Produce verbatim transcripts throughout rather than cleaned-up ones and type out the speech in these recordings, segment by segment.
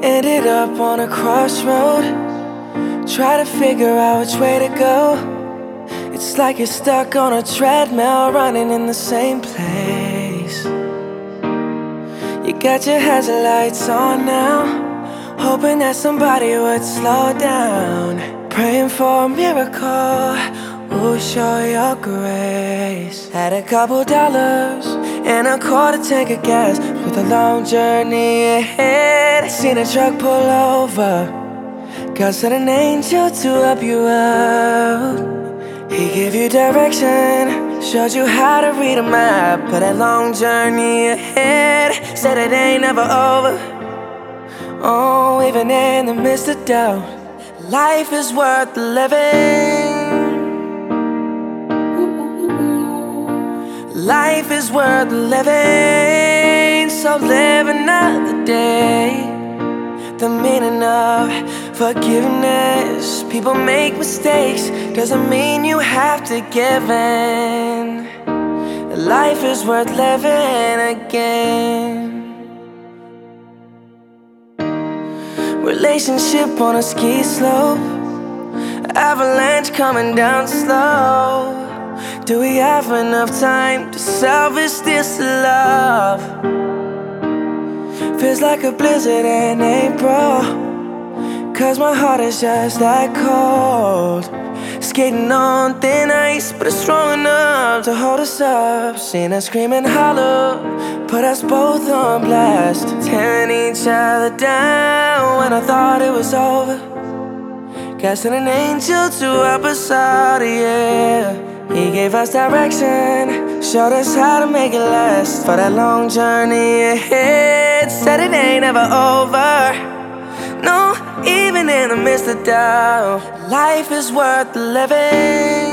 Ended up on a crossroad, try to figure out which way to go. It's like you're stuck on a treadmill, running in the same place. You got your hazard lights on now, hoping that somebody would slow down. Praying for a miracle, ooh, show your grace. Had a couple dollars and a quarter tank of gas, with a long journey ahead. Seen a truck pull over, God sent an angel to help you out. He gave you direction, showed you how to read a map. But that long journey ahead said it ain't never over. Oh, even in the midst of doubt, life is worth living. Life is worth living, so live another day. The meaning of forgiveness. People make mistakes, doesn't mean you have to give in. Life is worth living again. Relationship on a ski slope, avalanche coming down slow. Do we have enough time to salvage this love? Feels like a blizzard in April, cause my heart is just that cold. Skating on thin ice, but it's strong enough to hold us up. Seen us screaming hollow, put us both on blast, tearing each other down when I thought it was over. God sent an angel to help us out, yeah. He gave us direction, showed us how to make it last. For that long journey ahead, said it ain't ever over. No, even in the midst of doubt, life is worth living.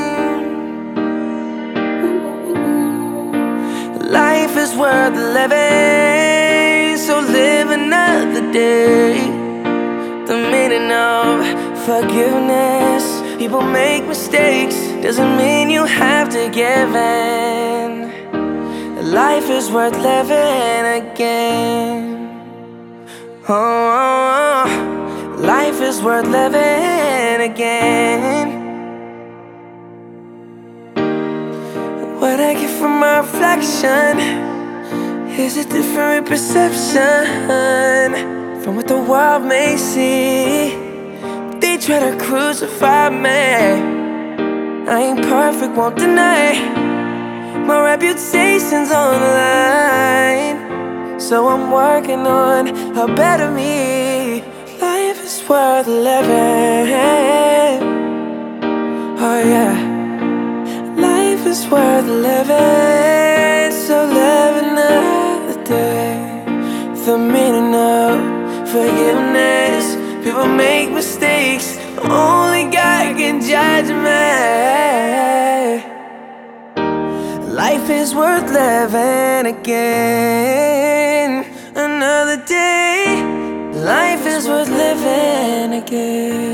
Life is worth living, so live another day. The meaning of forgiveness. People make mistakes, doesn't mean you have to give in. Life is worth living again. Oh, oh, oh. Life is worth living again. What I get from my reflection is a different perception from what the world may see. They try to crucify me, I ain't perfect, won't deny. My reputation's on the line, so I'm working on a better me. Life is worth living. Oh yeah, life is worth living, so live another day. The meaning of forgiveness. People make mistakes, only God can judge me. Life is worth living again. Another day, life is worth living again.